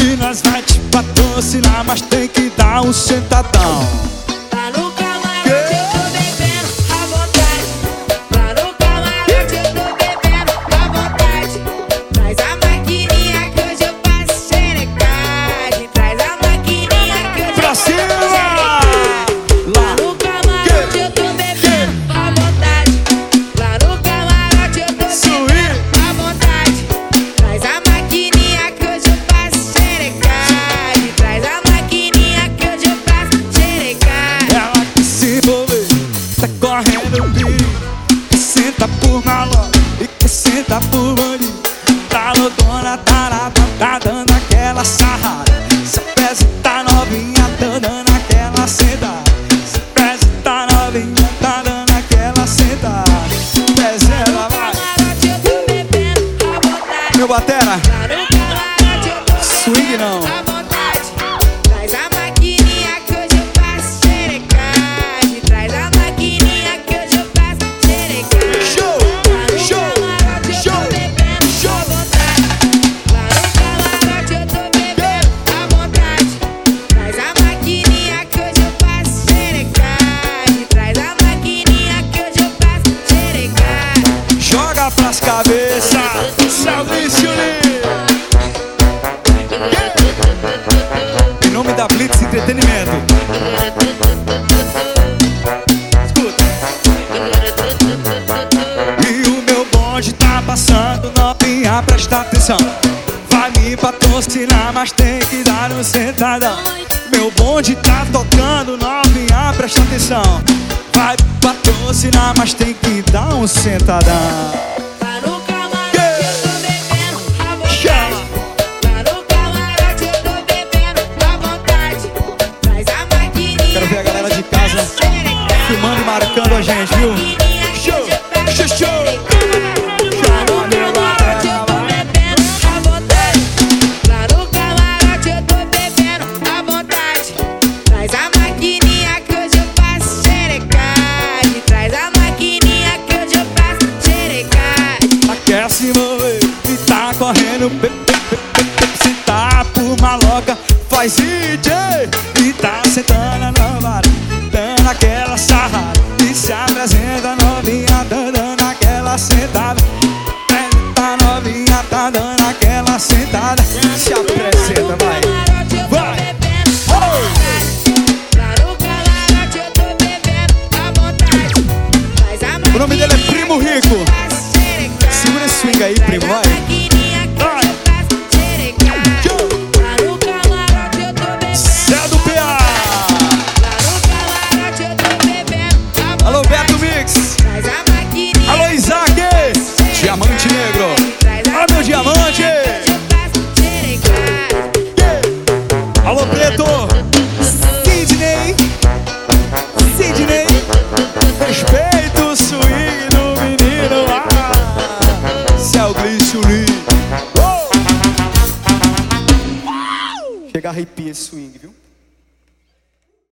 E nós vai te patrocinar, mas tem que dar um sentadão. Lá no camarote eu tô bebendo à vontade. Lá no camarote eu tô bebendo à vontade. Traz a maquininha que hoje eu faço xerecagem. Traz a maquininha que hoje eu faço xerecagem. Lá no camarote eu tô bebendo à vontade. Lá no camarote eu tô bebendo à vontade. Traz a maquininha que hoje eu faço xerecagem. Traz a maquininha que hoje eu faço xerecagem. Ela que se envolveu, tá correndo perigo. Que senta por maloca e que senta por bandido. Tá loucona, tarada, tá dando aquela sarrada. Se a pese tá novinha, tá dando aquela sentada. Se a pese tá novinha, tá dando aquela sentada. Pese ela vai. Camarote eu tô bebendo à vontade. Meu batera, Lá no camarote eu tô swing não. bebendo à vontade. Traz a maquininha que hoje eu faço xerecagem. Traz a maquininha que hoje eu faço xerecagem. Show, Lá no show, camarote eu show, tô bebendo à vontade. Lá no camarote eu tô bebendo à vontade. Traz a maquininha que hoje eu faço xerecagem. Traz a maquininha que hoje eu faço xerecagem. joga pras cabeças, Salvício Lee. Em nome da Blitz Entretenimento. Escuta. E o meu bonde tá passando, novinha, presta atenção. Vai me patrocinar, mas tem que dar um sentadão. Meu bonde tá tocando, novinha, presta atenção. Vai patrocinar, mas tem que dar um sentadão. Lá no camarote eu tô bebendo à vontade. Lá no camarote eu tô bebendo à vontade. Traz a maquininha. Quero ver a galera de casa filmando e marcando a gente, viu? Show, show, show. Lá no camarote eu tô bebendo à vontade. Lá no camarote eu tô bebendo à vontade. Traz a maquininha que hoje eu faço xerecagem. Traz a maquininha que hoje eu faço xerecagem. Quer se mover e tá correndo, se tá por maloca, faz DJ e tá sentando na vara, dando aquela sarrada. E se apresenta novinha, tá dando aquela sentada. Tá novinha, tá dando aquela sentada. Se apresenta, vai. Vai. Lá no camarote eu tô bebendo à vontade. Traz a O nome dele é Primo Rico. faço xerecagem. Segura esse swing aí, primo, vai. Cé do PA. Alô, Beto Mix. Alô, Isaac. Diamante Negro. Alô, meu diamante. Alô, Preto. Sidney. Sidney. Respeito o swing do menino. Céu Glício Lee. Chega a arrepia esse swing, viu?